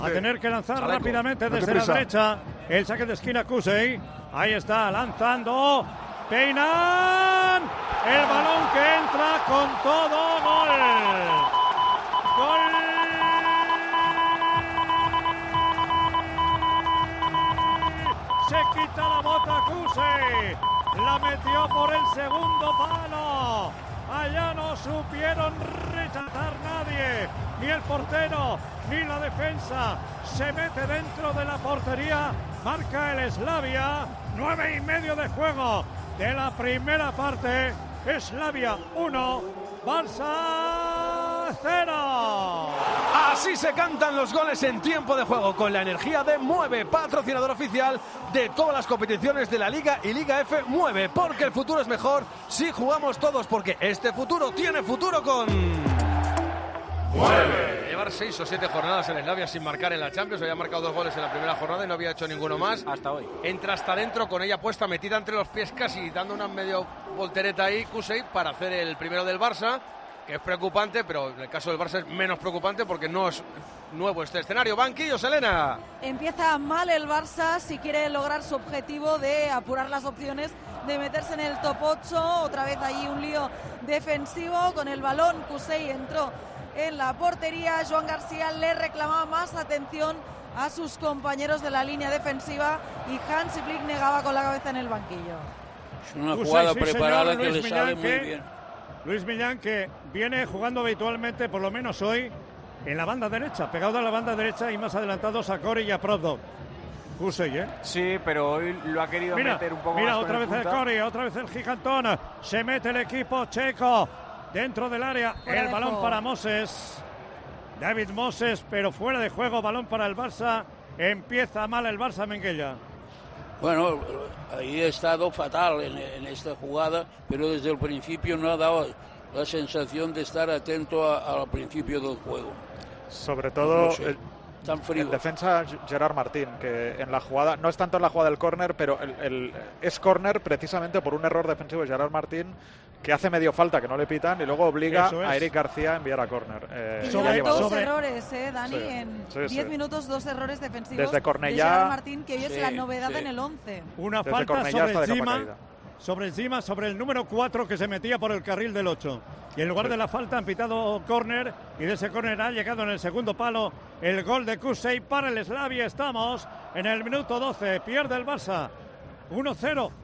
a tener que lanzar rápidamente desde la derecha. El saque de esquina Kusey. Ahí está, lanzando. Peinan. El balón que entra con todo. Gol. Gol. Se quita la bota Kusey. La metió por el segundo palo. Allá no supieron rechazar nadie. Ni el portero, ni la defensa. Se mete dentro de la portería. Marca el Slavia. 9:30 de juego de la primera parte. Slavia 1, Barça 0. Así se cantan los goles en tiempo de juego, con la energía de Mueve, patrocinador oficial de todas las competiciones de la Liga y Liga F. Mueve, porque el futuro es mejor si jugamos todos, porque este futuro tiene futuro con... ¡Mueve! Llevar 6 o 7 jornadas en Slavia sin marcar en la Champions. Había marcado 2 goles en la primera jornada y no había hecho ninguno más. Hasta hoy. Entra hasta adentro con ella puesta, metida entre los pies casi, dando una medio voltereta ahí, Kusey, para hacer el primero del Barça, que es preocupante, pero en el caso del Barça es menos preocupante porque no es nuevo este escenario. Banquillos, Elena. Empieza mal el Barça si quiere lograr su objetivo de apurar las opciones de meterse en el top 8. Otra vez ahí un lío defensivo con el balón. Kusey entró en la portería. Joan García le reclamaba más atención a sus compañeros de la línea defensiva y Hansi Flick negaba con la cabeza en el banquillo. Es una jugada preparada que le sale muy bien. Luis Millán, que viene jugando habitualmente, por lo menos hoy, en la banda derecha, pegado a la banda derecha y más adelantados a Corey y a Provdok. Kusey, ¿eh? Sí, pero hoy lo ha querido meter un poco más. Mira, otra vez el Corey, otra vez el gigantón. Se mete el equipo checo dentro del área. El balón para Moses. David Moses, pero fuera de juego. Balón para el Barça. Empieza mal el Barça, Minguella. Bueno, ahí ha estado fatal en esta jugada, pero desde el principio no ha dado la sensación de estar atento al principio del juego. Sobre todo no sé, el defensa Gerard Martín, que en la jugada, no es tanto en la jugada del córner, pero es córner precisamente por un error defensivo de Gerard Martín, que hace medio falta, que no le pitan, y luego obliga a Eric García a enviar a córner. Dos errores, Dani, en 10 minutos, 2 errores defensivos desde Cornellá, de Gerard Martín, que hoy es la novedad en el 11. Una desde falta sobre Zima, sobre el número 4 que se metía por el carril del 8. Y en lugar de la falta han pitado córner, y de ese córner ha llegado en el segundo palo el gol de Kusey para el Slavia. Estamos en el minuto 12, pierde el Barça 1-0